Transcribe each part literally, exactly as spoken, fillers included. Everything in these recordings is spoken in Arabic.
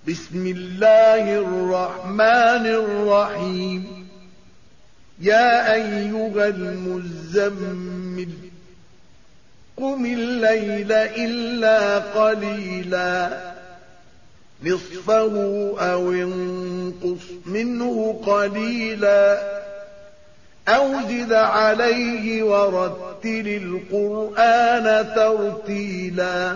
بسم الله الرحمن الرحيم يا أيها المزمل قم الليل إلا قليلا نصفه أو انقص منه قليلا أو زد عليه ورتل القرآن ترتيلا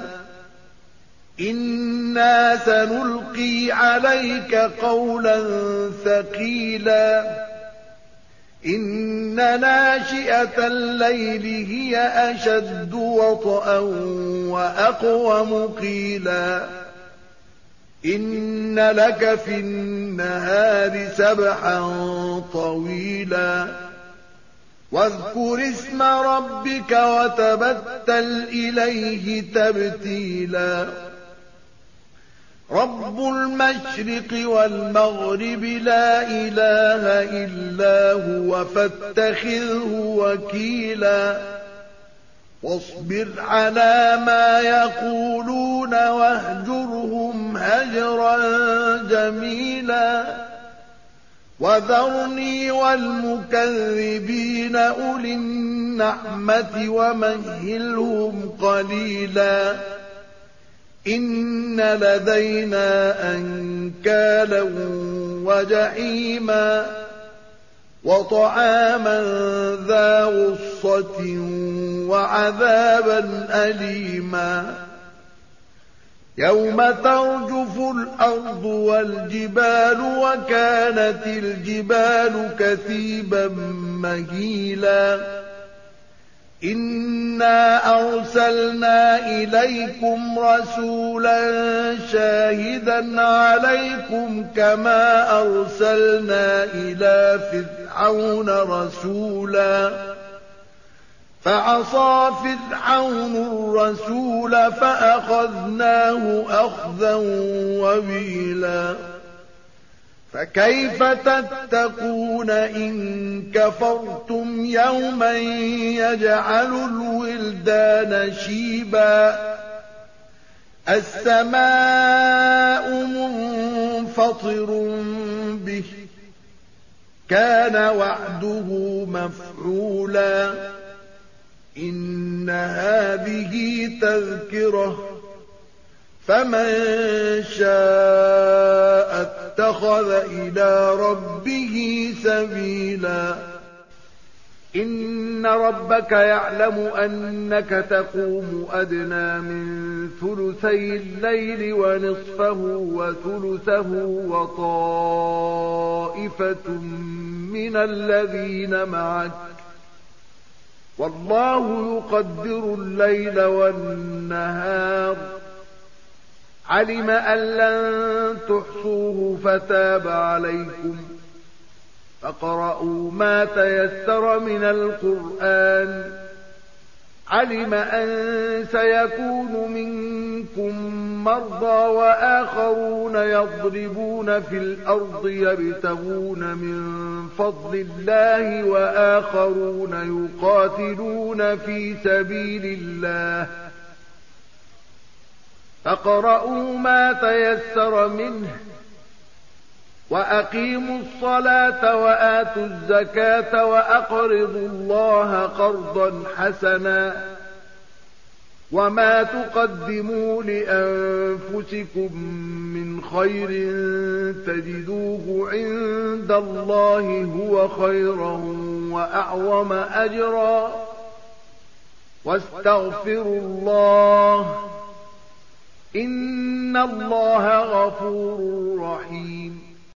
إنا سنلقي عليك قولا ثقيلا إن ناشئة الليل هي أشد وطئا وأقوم قيلا إن لك في النهار سبحا طويلا واذكر اسم ربك وتبتل إليه تبتيلا رب المشرق والمغرب لا إله إلا هو فاتخذه وكيلا واصبر على ما يقولون واهجرهم هجرا جميلا وذرني والمكذبين أولي النعمة ومهلهم قليلا إن لدينا أنكالا وجحيما وطعاما ذا غصة وعذابا أليما يوم ترجف الأرض والجبال وكانت الجبال كثيبا مهيلا إنا أرسلنا إليكم رسولا شاهدا عليكم كما أرسلنا إلى فرعون رسولا فعصى فرعون الرسول فأخذناه أخذا وبيلا فكيف تتقون إن كفرتم يوما يجعل الولدان شيبا السماء منفطر به كان وعده مفعولا إن هذه تذكرة فمن شاء اتخذ إلى ربه سبيلا إن ربك يعلم أنك تقوم أدنى من ثلثي الليل ونصفه وثلثه وطائفة من الذين معك والله يقدر الليل والنهار علم أن لن تحصوه فتاب عليكم فاقرؤوا ما تيسر من القرآن علم أن سيكون منكم مرضى وآخرون يضربون في الأرض يبتغون من فضل الله وآخرون يقاتلون في سبيل الله فاقرؤوا ما تيسر منه وأقيموا الصلاة وآتوا الزكاة وأقرضوا الله قرضا حسنا وما تقدموا لأنفسكم من خير تجدوه عند الله هو خيرا وأعظم أجرا واستغفروا الله إن الله غفور رحيم